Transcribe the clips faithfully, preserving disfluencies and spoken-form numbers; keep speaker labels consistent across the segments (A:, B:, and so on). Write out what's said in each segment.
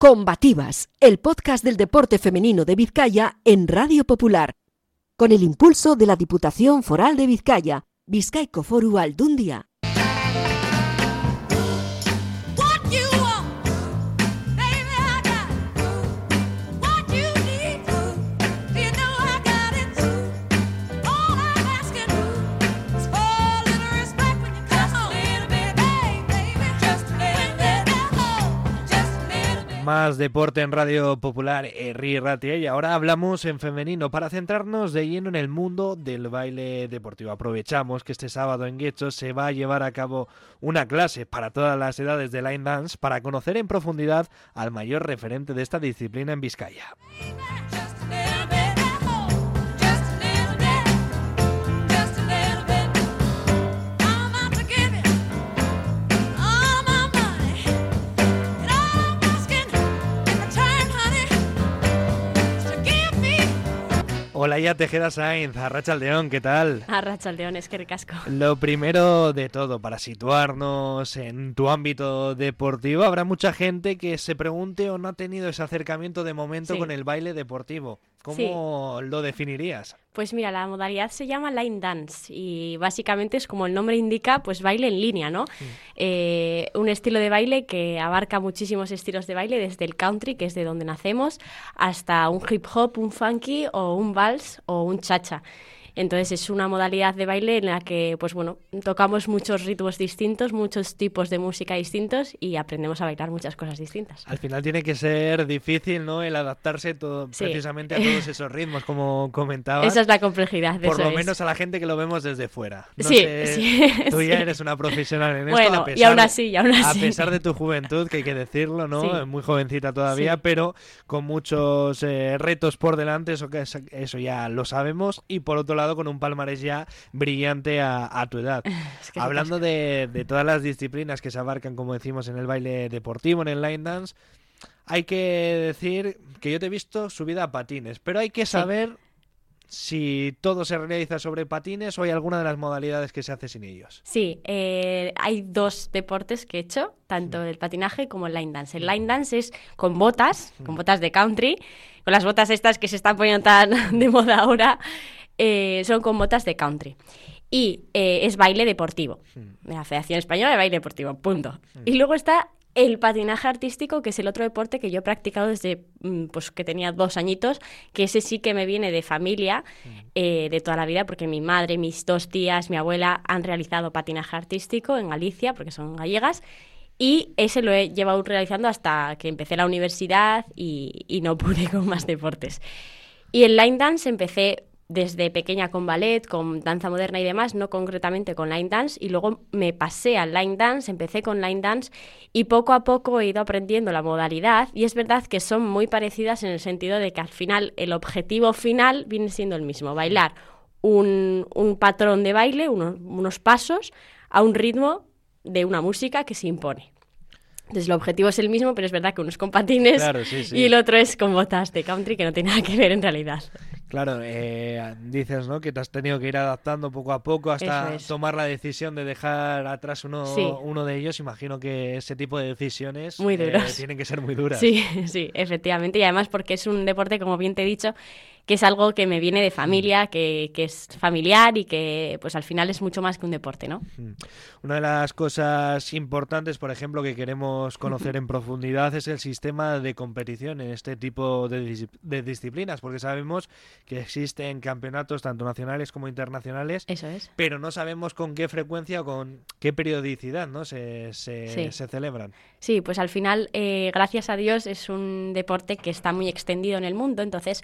A: Combativas, el podcast del deporte femenino de Vizcaya en Radio Popular, con el impulso de la Diputación Foral de Vizcaya, Bizkaiko Foru Aldundia.
B: Más deporte en Radio Popular, Herri Ratia, y ahora hablamos en femenino para centrarnos de lleno en el mundo del baile deportivo. Aprovechamos que este sábado en Guecho se va a llevar a cabo una clase para todas las edades de line dance para conocer en profundidad al mayor referente de esta disciplina en Vizcaya. Olaya Tejeda Sainz, Arratsaldeon, ¿qué tal?
C: Arratsaldeon, es que ricasco.
B: Lo primero de todo, para situarnos en tu ámbito deportivo, habrá mucha gente que se pregunte o no ha tenido ese acercamiento de momento sí. con el baile deportivo. ¿Cómo sí. lo definirías?
C: Pues mira, la modalidad se llama line dance y básicamente es como el nombre indica, pues baile en línea, ¿no? Sí. Eh, un estilo de baile que abarca muchísimos estilos de baile, desde el country, que es de donde nacemos, hasta un hip hop, un funky o un vals o un cha-cha. Entonces es una modalidad de baile en la que, pues bueno, tocamos muchos ritmos distintos, muchos tipos de música distintos y aprendemos a bailar muchas cosas distintas.
B: Al final tiene que ser difícil, ¿no?, el adaptarse todo, sí. precisamente a todos esos ritmos, como comentabas.
C: Esa es la complejidad de
B: Por
C: eso
B: lo
C: es.
B: menos a la gente que lo vemos desde fuera. No
C: sí,
B: sé,
C: sí.
B: Tú ya
C: sí.
B: eres una profesional en
C: bueno,
B: esto, a pesar,
C: y aún así, y aún así.
B: a pesar de tu juventud, que hay que decirlo, ¿no? Sí. Muy jovencita todavía, sí. pero con muchos eh, retos por delante, eso, que, eso ya lo sabemos, y por otro lado con un palmarés ya brillante a, a tu edad. Es que Hablando de, de todas las disciplinas que se abarcan, como decimos, en el baile deportivo, en el line dance, hay que decir que yo te he visto subida a patines, pero hay que saber sí. si todo se realiza sobre patines o hay alguna de las modalidades que se hace sin ellos.
C: Sí, eh, hay dos deportes que he hecho, tanto el patinaje como el line dance. El line dance es con botas, con botas de country, con las botas estas que se están poniendo tan de moda ahora. Eh, son con botas de country y eh, es baile deportivo de la Federación Española de Baile Deportivo, punto. Y luego está el patinaje artístico, que es el otro deporte que yo he practicado desde pues que tenía dos añitos, que ese sí que me viene de familia, eh, de toda la vida, porque mi madre, mis dos tías, mi abuela han realizado patinaje artístico en Galicia, porque son gallegas, y ese lo he llevado realizando hasta que empecé la universidad y, y no pude con más deportes. Y el line dance empecé desde pequeña con ballet, con danza moderna y demás, no concretamente con line dance, y luego me pasé al line dance, empecé con line dance y poco a poco he ido aprendiendo la modalidad, y es verdad que son muy parecidas en el sentido de que al final el objetivo final viene siendo el mismo, bailar un, un patrón de baile, unos, unos pasos a un ritmo de una música que se impone. Entonces el objetivo es el mismo, pero es verdad que uno es con patines
B: claro, sí, sí.
C: y el otro es con botas de country, que no tiene nada que ver en realidad.
B: Claro, eh, dices, ¿no?, que te has tenido que ir adaptando poco a poco hasta es. tomar la decisión de dejar atrás uno, sí. uno de ellos. Imagino que ese tipo de decisiones
C: muy
B: eh, tienen que ser muy duras.
C: Sí, sí, efectivamente. Y además porque es un deporte, como bien te he dicho, que es algo que me viene de familia, que, que es familiar y que pues al final es mucho más que un deporte, ¿no?
B: Una de las cosas importantes, por ejemplo, que queremos conocer en profundidad es el sistema de competición en este tipo de, dis- de disciplinas, porque sabemos que existen campeonatos tanto nacionales como internacionales.
C: Eso es.
B: Pero no sabemos con qué frecuencia o con qué periodicidad, ¿no?, se, se, sí. se celebran.
C: Sí, pues al final, eh, gracias a Dios, es un deporte que está muy extendido en el mundo, entonces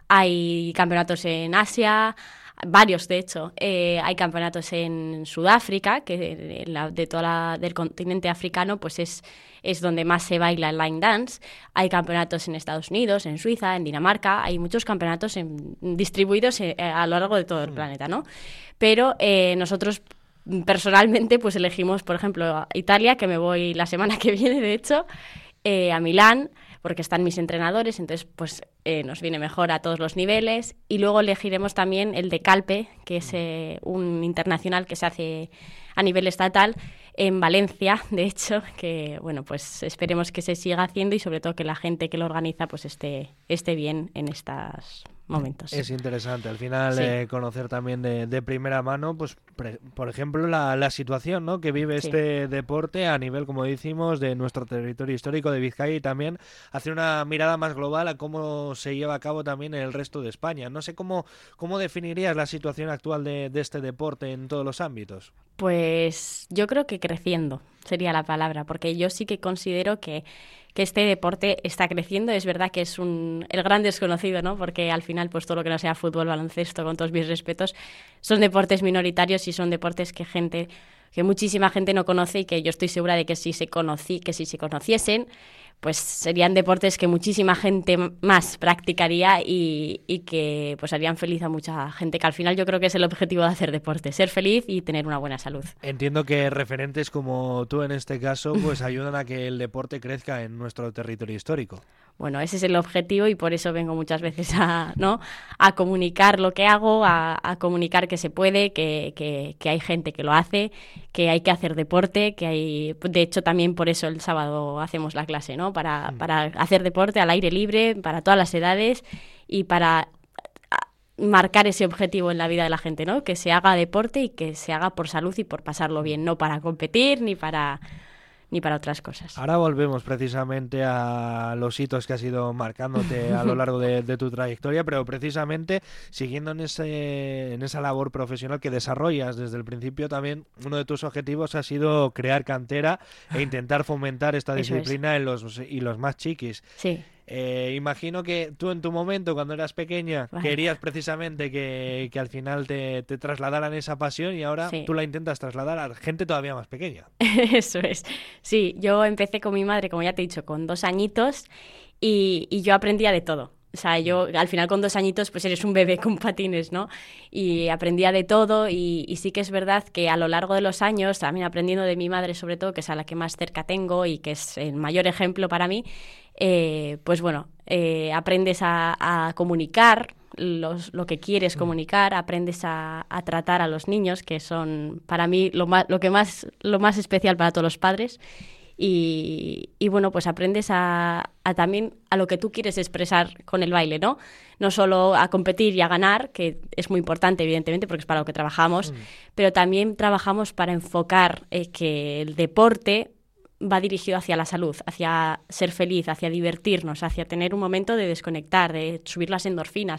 C: hay campeonatos en Asia, varios de hecho, eh, hay campeonatos en Sudáfrica, que de, la, de toda la, del continente africano pues es, es donde más se baila el line dance. Hay campeonatos en Estados Unidos, en Suiza, en Dinamarca, hay muchos campeonatos en, distribuidos eh, a lo largo de todo el planeta, ¿no? Pero eh, nosotros personalmente pues elegimos, por ejemplo, Italia, que me voy la semana que viene, de hecho, eh, a Milán, porque están mis entrenadores, entonces pues eh, nos viene mejor a todos los niveles. Y luego elegiremos también el de Calpe, que es eh, un internacional que se hace a nivel estatal, en Valencia, de hecho, que bueno, pues esperemos que se siga haciendo y sobre todo que la gente que lo organiza pues esté, esté bien en estos momentos.
B: Es interesante al final
C: sí.
B: eh, conocer también de, de primera mano, pues pre, por ejemplo, la, la situación, ¿no?, que vive
C: sí.
B: este deporte a nivel, como decimos, de nuestro territorio histórico de Vizcaya y también hacer una mirada más global a cómo se lleva a cabo también en el resto de España. No sé cómo, cómo definirías la situación actual de, de este deporte en todos los ámbitos.
C: Pues yo creo que creciendo sería la palabra, porque yo sí que considero que que este deporte está creciendo. Es verdad que es un, el gran desconocido, ¿no? Porque al final, pues todo lo que no sea fútbol, baloncesto, con todos mis respetos, son deportes minoritarios y son deportes que gente, que muchísima gente no conoce y que yo estoy segura de que si se conocí, que si se conociesen, pues serían deportes que muchísima gente más practicaría y, y que pues harían feliz a mucha gente, que al final yo creo que es el objetivo de hacer deporte, ser feliz y tener una buena salud.
B: Entiendo que referentes como tú en este caso pues ayudan a que el deporte crezca en nuestro territorio histórico.
C: Bueno, ese es el objetivo y por eso vengo muchas veces a, ¿no?, a comunicar lo que hago, a, a comunicar que se puede, que, que, que hay gente que lo hace, que hay que hacer deporte, que hay, de hecho también por eso el sábado hacemos la clase, ¿no?, para, para hacer deporte al aire libre, para todas las edades y para marcar ese objetivo en la vida de la gente, ¿no?, que se haga deporte y que se haga por salud y por pasarlo bien, no para competir ni para... ni para otras cosas.
B: Ahora volvemos precisamente a los hitos que has ido marcándote a lo largo de, de tu trayectoria, pero precisamente siguiendo en ese en esa labor profesional que desarrollas desde el principio, también uno de tus objetivos ha sido crear cantera e intentar fomentar esta disciplina en los y los más chiquis.
C: Sí.
B: Eh, imagino que tú en tu momento, cuando eras pequeña, vale, querías precisamente que, que al final te, te trasladaran esa pasión y ahora sí, tú la intentas trasladar a gente todavía más pequeña.
C: Eso es. Sí, yo empecé con mi madre, como ya te he dicho, con dos añitos y, y yo aprendía de todo. O sea, yo al final con dos añitos pues eres un bebé con patines, ¿no? Y aprendía de todo y, y sí que es verdad que a lo largo de los años, también aprendiendo de mi madre sobre todo, que es a la que más cerca tengo y que es el mayor ejemplo para mí, eh, pues bueno, eh, aprendes a, a comunicar los, lo que quieres comunicar, aprendes a, a tratar a los niños, que son para mí lo, más, lo, que más, lo más especial para todos los padres. Y, y bueno, pues aprendes a, a también a lo que tú quieres expresar con el baile, ¿no? No solo a competir y a ganar, que es muy importante, evidentemente, porque es para lo que trabajamos, mm. pero también trabajamos para enfocar eh, que el deporte va dirigido hacia la salud, hacia ser feliz, hacia divertirnos, hacia tener un momento de desconectar, de subir las endorfinas.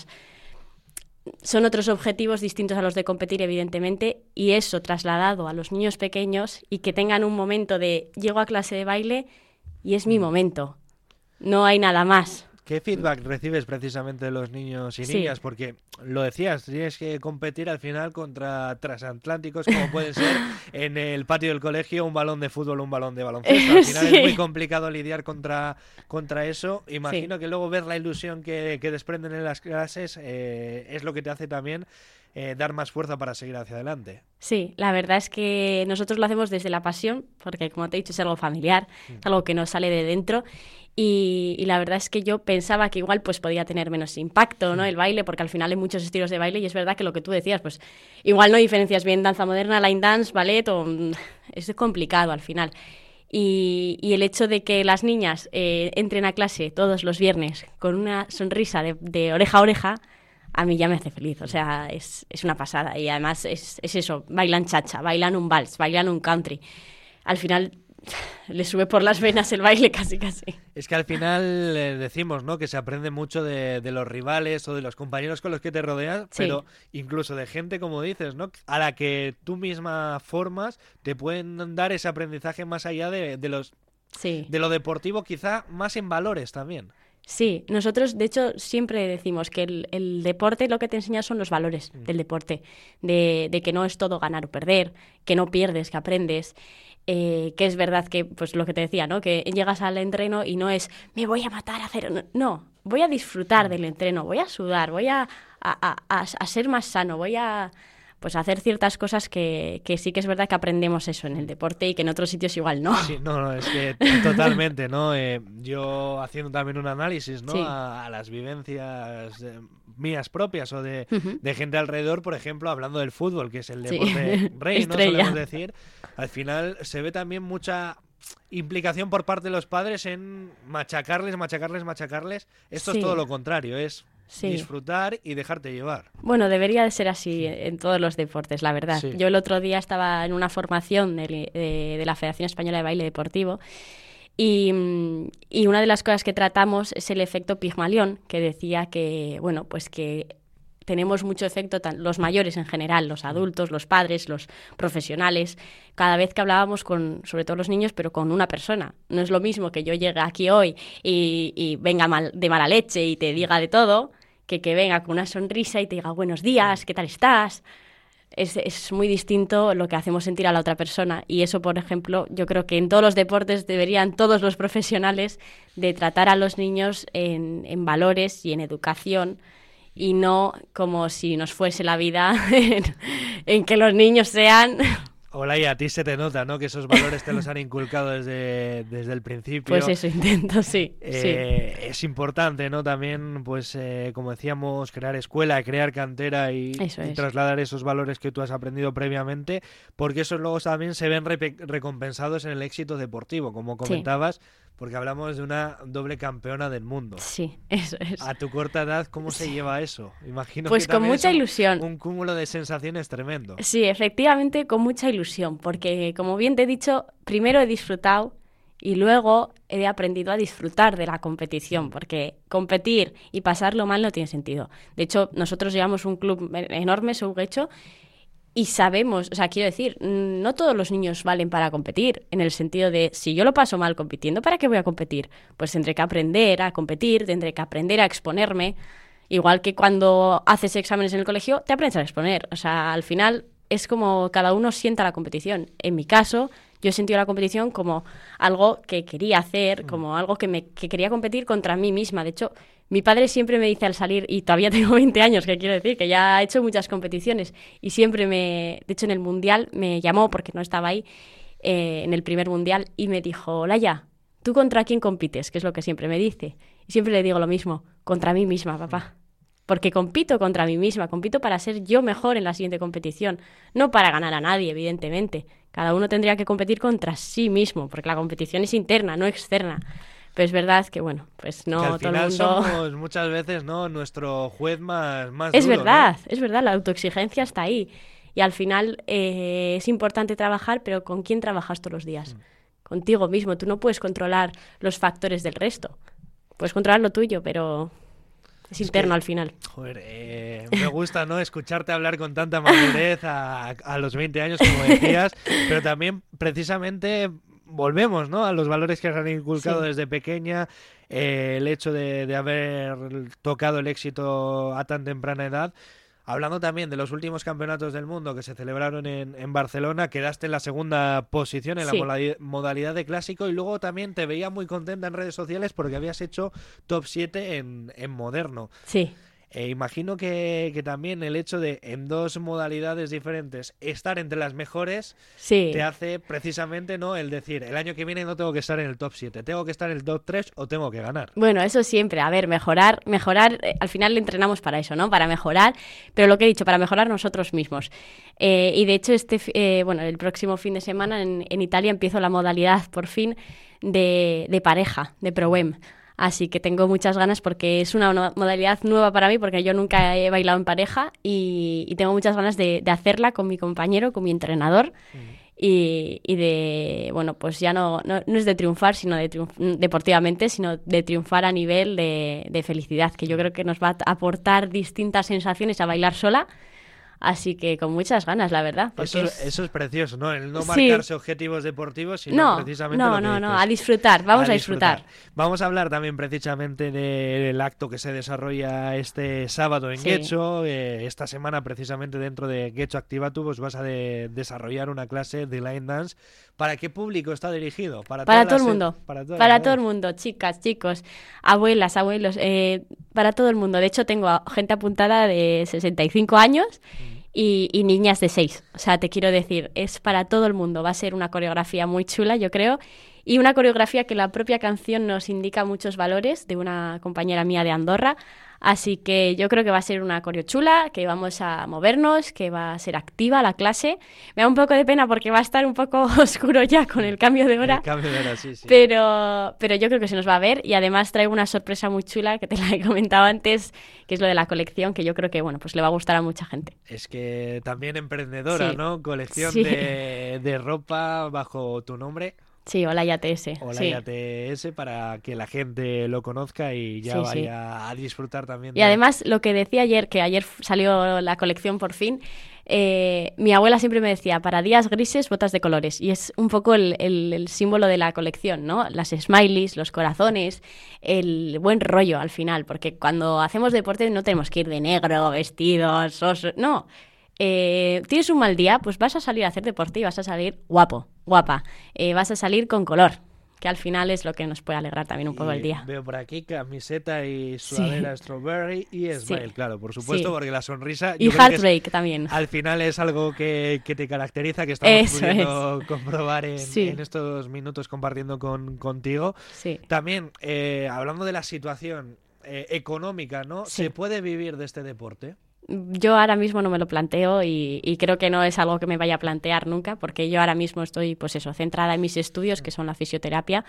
C: Son otros objetivos distintos a los de competir, evidentemente, y eso trasladado a los niños pequeños y que tengan un momento de llego a clase de baile y es mi momento, no hay nada más.
B: ¿Qué feedback recibes precisamente de los niños y
C: sí.
B: niñas? Porque lo decías, tienes que competir al final contra transatlánticos como pueden ser en el patio del colegio un balón de fútbol o un balón de baloncesto. Al final sí. es muy complicado lidiar contra, contra eso. Imagino sí. que luego ver la ilusión que, que desprenden en las clases eh, es lo que te hace también eh, dar más fuerza para seguir hacia adelante.
C: Sí, la verdad es que nosotros lo hacemos desde la pasión, porque como te he dicho es algo familiar, mm. es algo que nos sale de dentro. Y, y la verdad es que yo pensaba que igual pues podía tener menos impacto, ¿no?, el baile, porque al final hay muchos estilos de baile y es verdad que lo que tú decías, pues igual no diferencias bien danza moderna, line dance, ballet, o es complicado al final. Y, y el hecho de que las niñas eh, entren a clase todos los viernes con una sonrisa de, de oreja a oreja, a mí ya me hace feliz, o sea, es, es una pasada. Y además es, es eso, bailan chacha, bailan un vals, bailan un country. Al final le sube por las venas el baile casi casi.
B: Es que al final eh, decimos, ¿no?, que se aprende mucho de, de los rivales o de los compañeros con los que te rodeas, sí. pero incluso de gente, como dices, ¿no?, a la que tú misma formas, te pueden dar ese aprendizaje más allá de, de los
C: sí.
B: de lo deportivo, quizá más en valores también.
C: Sí, nosotros de hecho siempre decimos que el, el deporte lo que te enseña son los valores mm. del deporte, de, de que no es todo ganar o perder, que no pierdes, que aprendes. Eh, que es verdad que, pues lo que te decía, ¿no?, que llegas al entreno y no es me voy a matar a cero, no, no voy a disfrutar del entreno, voy a sudar, voy a, a, a, a ser más sano, voy a, pues hacer ciertas cosas que, que sí que es verdad que aprendemos eso en el deporte y que en otros sitios igual no.
B: Sí, no, no, es que totalmente, ¿no? Eh, yo haciendo también un análisis, ¿no? Sí. A, a las vivencias eh, mías propias o de, uh-huh. de gente alrededor, por ejemplo, hablando del fútbol, que es el deporte sí. rey, ¿no? Solemos decir. Al final se ve también mucha implicación por parte de los padres en machacarles, machacarles, machacarles. Esto sí. es todo lo contrario, es... Sí. disfrutar y dejarte llevar.
C: Bueno, debería de ser así en todos los deportes, la verdad. Sí. Yo el otro día estaba en una formación de, de, de la Federación Española de Baile Deportivo y, y una de las cosas que tratamos es el efecto Pigmalión, que decía que, bueno, pues que tenemos mucho efecto, los mayores en general, los adultos, los padres, los profesionales, cada vez que hablábamos con, sobre todo los niños, pero con una persona. No es lo mismo que yo llegue aquí hoy y, y venga mal, de mala leche y te diga de todo, que que venga con una sonrisa y te diga buenos días, ¿qué tal estás? Es, es muy distinto lo que hacemos sentir a la otra persona. Y eso, por ejemplo, yo creo que en todos los deportes deberían todos los profesionales de tratar a los niños en, en valores y en educación, y no como si nos fuese la vida en, en que los niños sean...
B: Hola, y a ti se te nota, ¿no? Que esos valores te los han inculcado desde, desde el principio.
C: Pues eso intento, sí,
B: eh,
C: sí.
B: Es importante, ¿no? También, pues, eh, como decíamos, crear escuela, crear cantera y, y trasladar esos valores que tú has aprendido previamente, porque esos luego también se ven re- recompensados en el éxito deportivo, como comentabas. Sí. Porque hablamos de una doble campeona del mundo.
C: Sí, eso es.
B: A tu corta edad, ¿cómo se sí. lleva eso? Imagino
C: pues
B: que
C: con
B: también
C: mucha
B: es un,
C: ilusión.
B: Un cúmulo de sensaciones tremendo.
C: Sí, efectivamente, con mucha ilusión. Porque, como bien te he dicho, primero he disfrutado y luego he aprendido a disfrutar de la competición. Porque competir y pasarlo mal no tiene sentido. De hecho, nosotros llevamos un club enorme, Souguecho, y sabemos, o sea, quiero decir, no todos los niños valen para competir, en el sentido de, si yo lo paso mal compitiendo, ¿para qué voy a competir? Pues tendré que aprender a competir, tendré que aprender a exponerme, igual que cuando haces exámenes en el colegio, te aprendes a exponer. O sea, al final es como cada uno sienta la competición. En mi caso, yo he sentido la competición como algo que quería hacer, como algo que, me, que quería competir contra mí misma. De hecho, mi padre siempre me dice al salir, y todavía tengo veinte años, que quiero decir, que ya he hecho muchas competiciones, y siempre me, de hecho en el Mundial me llamó, porque no estaba ahí, eh, en el primer Mundial, y me dijo, Laia, ¿tú contra quién compites? Que es lo que siempre me dice. Y siempre le digo lo mismo, contra mí misma, papá. Porque compito contra mí misma, compito para ser yo mejor en la siguiente competición, no para ganar a nadie, evidentemente. Cada uno tendría que competir contra sí mismo, porque la competición es interna, no externa. Pero es verdad que, bueno, pues no
B: que al
C: todo
B: final
C: el mundo...
B: somos muchas veces, ¿no?, nuestro juez más, más
C: es
B: duro,
C: verdad,
B: ¿no?
C: Es verdad, la autoexigencia está ahí. Y al final eh, es importante trabajar, pero ¿con quién trabajas todos los días? Mm. Contigo mismo. Tú no puedes controlar los factores del resto. Puedes controlar lo tuyo, pero es, es interno
B: que,
C: al final.
B: Joder, eh, me gusta, ¿no?, escucharte hablar con tanta madurez a, a los veinte años, como decías, pero también precisamente... Volvemos, ¿no?, a los valores que has inculcado sí. desde pequeña, eh, el hecho de, de haber tocado el éxito a tan temprana edad. Hablando también de los últimos campeonatos del mundo que se celebraron en, en Barcelona, quedaste en la segunda posición en sí. la modalidad de clásico, y luego también te veía muy contenta en redes sociales porque habías hecho top siete en, en moderno.
C: Sí.
B: Eh, imagino que, que también el hecho de, en dos modalidades diferentes, estar entre las mejores,
C: sí.
B: te hace precisamente, ¿no?, el decir, el año que viene no tengo que estar en el top siete, tengo que estar en el top tres o tengo que ganar.
C: Bueno, eso siempre. A ver, mejorar, mejorar, eh, al final le entrenamos para eso, ¿no?, para mejorar, pero lo que he dicho, para mejorar nosotros mismos. Eh, y de hecho, este eh, bueno, el próximo fin de semana en, en Italia empiezo la modalidad, por fin, de, de pareja, de Pro-Am. Así que tengo muchas ganas porque es una modalidad nueva para mí, porque yo nunca he bailado en pareja y, y tengo muchas ganas de, de hacerla con mi compañero, con mi entrenador mm. y, y de, bueno, pues ya no, no, no es de triunfar sino de triunf- deportivamente, sino de triunfar a nivel de, de felicidad, que yo creo que nos va a aportar distintas sensaciones a bailar sola. Así que con muchas ganas, la verdad.
B: Eso es, eso es precioso, ¿no? El no marcarse sí. objetivos deportivos, sino
C: no,
B: precisamente
C: no,
B: lo que
C: no,
B: dices.
C: no, a disfrutar, vamos a, a disfrutar.
B: disfrutar. Vamos a hablar también precisamente del acto que se desarrolla este sábado en sí. Getxo. Eh, esta semana, precisamente dentro de Getxo Activatu, pues vas a de, desarrollar una clase de line dance. ¿Para qué público está dirigido?
C: Para, para todo el mundo.
B: Se... Para, todas
C: para todo el mundo, chicas, chicos, abuelas, abuelos, eh, para todo el mundo. De hecho, tengo gente apuntada de sesenta y cinco años. Mm. y, y niñas de seis. O sea, te quiero decir, es para todo el mundo. Va a ser una coreografía muy chula, yo creo, y una coreografía que la propia canción nos indica muchos valores, de una compañera mía de Andorra. Así que yo creo que va a ser una coreo chula, que vamos a movernos, que va a ser activa la clase. Me da un poco de pena porque va a estar un poco oscuro ya con el cambio de hora.
B: El cambio de hora, sí, sí.
C: Pero, pero yo creo que se nos va a ver, y además traigo una sorpresa muy chula que te la he comentado antes, que es lo de la colección, que yo creo que bueno, pues le va a gustar a mucha gente.
B: Es que también emprendedora,
C: sí.
B: ¿no? Colección
C: sí.
B: de, de ropa bajo tu nombre.
C: Sí, Olaya T S.
B: Olaya
C: sí.
B: T S, para que la gente lo conozca y ya
C: sí,
B: vaya
C: sí.
B: a disfrutar también.
C: Y
B: de...
C: además, lo que decía ayer, que ayer salió la colección por fin, eh, mi abuela siempre me decía, para días grises, botas de colores. Y es un poco el, el, el símbolo de la colección, ¿no? Las smileys, los corazones, el buen rollo al final. Porque cuando hacemos deporte no tenemos que ir de negro, vestidos, osos, no. Eh, tienes un mal día, pues vas a salir a hacer deporte y vas a salir guapo, guapa. Eh, vas a salir con color, que al final es lo que nos puede alegrar también un poco
B: y
C: el día.
B: Veo por aquí camiseta y sudadera sí. Strawberry y Smile, sí. claro, por supuesto, sí. porque la sonrisa...
C: Y Heartbreak también.
B: Al final es algo que, que te caracteriza, que estamos
C: Eso
B: pudiendo
C: es.
B: comprobar en,
C: sí.
B: en estos minutos compartiendo con, contigo.
C: Sí.
B: También, eh, hablando de la situación eh, económica, ¿no?
C: Sí.
B: ¿Se puede vivir de este deporte?
C: Yo ahora mismo no me lo planteo y, y creo que no es algo que me vaya a plantear nunca, porque yo ahora mismo estoy, pues eso, centrada en mis estudios, que son la fisioterapia.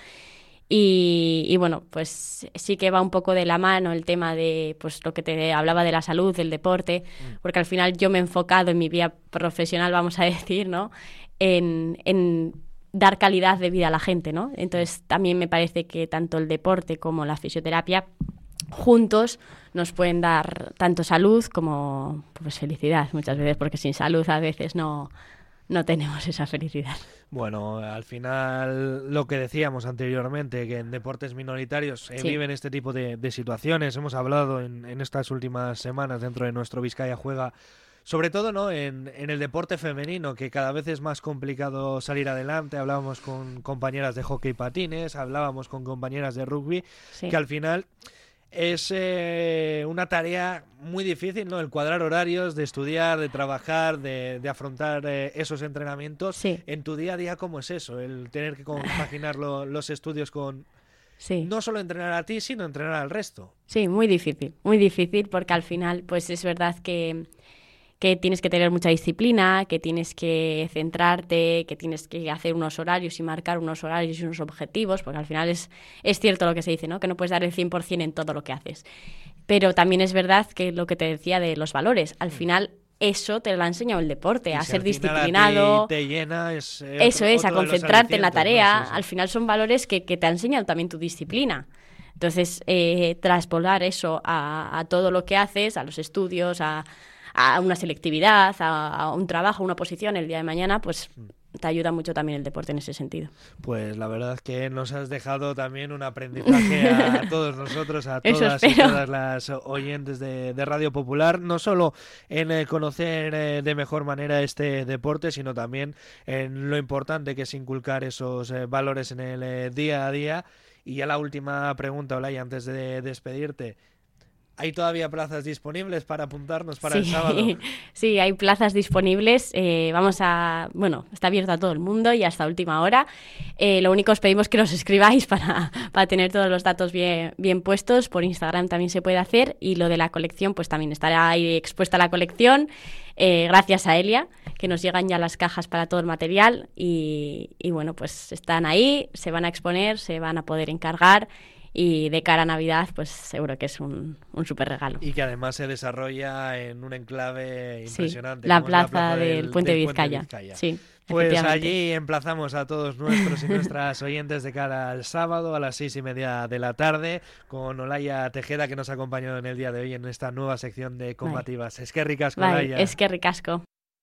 C: Y, y bueno, pues sí que va un poco de la mano el tema de, pues lo que te hablaba de la salud, del deporte, porque al final yo me he enfocado en mi vida profesional, vamos a decir, ¿no? En, en dar calidad de vida a la gente, ¿no? Entonces también me parece que tanto el deporte como la fisioterapia juntos nos pueden dar tanto salud como pues felicidad muchas veces, porque sin salud a veces no, no tenemos esa felicidad.
B: Bueno, al final lo que decíamos anteriormente, que en deportes minoritarios eh,
C: sí.
B: viven este tipo de, de situaciones. Hemos hablado en, en estas últimas semanas dentro de nuestro Vizcaya Juega, sobre todo no en, en el deporte femenino, que cada vez es más complicado salir adelante. Hablábamos con compañeras de hockey patines, hablábamos con compañeras de rugby,
C: sí.
B: que al final... Es eh, una tarea muy difícil, ¿no? El cuadrar horarios, de estudiar, de trabajar, de, de afrontar eh, esos entrenamientos.
C: Sí.
B: En tu día a día, ¿cómo es eso? El tener que compaginar lo, los estudios con...
C: Sí.
B: No solo entrenar a ti, sino entrenar al resto.
C: Sí, muy difícil, muy difícil, porque al final, pues es verdad que... que tienes que tener mucha disciplina, que tienes que centrarte, que tienes que hacer unos horarios y marcar unos horarios y unos objetivos, porque al final es, es cierto lo que se dice, ¿no? Que no puedes dar el cien por ciento en todo lo que haces. Pero también es verdad que lo que te decía de los valores, al final eso te lo ha enseñado el deporte,
B: y
C: a
B: si
C: ser
B: al
C: disciplinado.
B: Te, te llena, es, eh,
C: eso
B: otro,
C: es, a
B: otro
C: concentrarte en la tarea.
B: ¿no? Sí, sí.
C: Al final son valores que, que te ha enseñado también tu disciplina. Entonces, eh, traspolar eso a, a todo lo que haces, a los estudios, a... a una selectividad, a, a un trabajo, a una posición el día de mañana, pues te ayuda mucho también el deporte en ese sentido.
B: Pues la verdad es que nos has dejado también un aprendizaje a, a todos nosotros, a todas y todas las oyentes de, de Radio Popular, no solo en eh, conocer eh, de mejor manera este deporte, sino también en lo importante que es inculcar esos eh, valores en el eh, día a día. Y ya la última pregunta, Olaya, antes de despedirte. ¿Hay todavía plazas disponibles para apuntarnos para
C: sí,
B: el sábado?
C: Sí, hay plazas disponibles. Eh, vamos a... Bueno, está abierto a todo el mundo y hasta última hora. Eh, lo único os pedimos que nos escribáis para, para tener todos los datos bien, bien puestos. Por Instagram también se puede hacer. Y lo de la colección, pues también estará ahí expuesta la colección. Eh, gracias a Elia, que nos llegan ya las cajas para todo el material. Y, y bueno, pues están ahí, se van a exponer, se van a poder encargar. Y de cara a Navidad, pues seguro que es un, un súper regalo.
B: Y que además se desarrolla en un enclave impresionante.
C: Sí, la, plaza
B: la plaza del,
C: del Puente
B: del
C: Vizcaya.
B: Puente Vizcaya.
C: Sí,
B: pues allí emplazamos a todos nuestros y nuestras oyentes de cara al sábado a las seis y media de la tarde con Olaya Tejeda, que nos acompañó en el día de hoy en esta nueva sección de combativas. Es que ricasco, Olaya.
C: Es que ricasco.